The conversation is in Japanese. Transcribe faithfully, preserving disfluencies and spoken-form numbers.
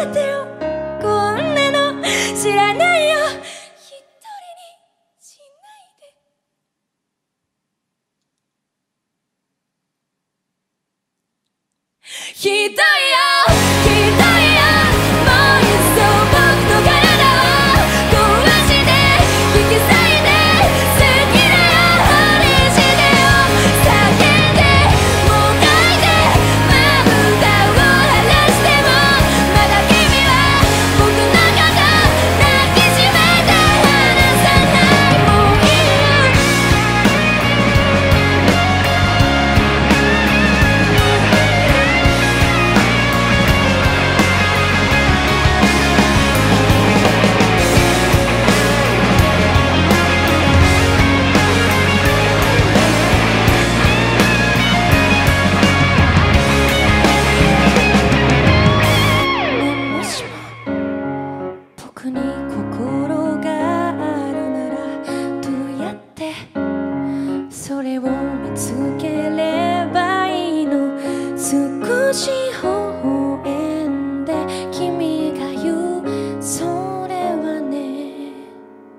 てよ、こんなの知らないよ、一人にしないで。ひどいよひどいよ、もういっそ僕の体を壊して引き裂いて、好きだよ放りしてよ、叫んでもがいてまぶたを晴らしても、まだ君は僕のこと抱きしめて離さない。もういいよもしも僕に心があるなら、どうやってそれを見つければいいの。少し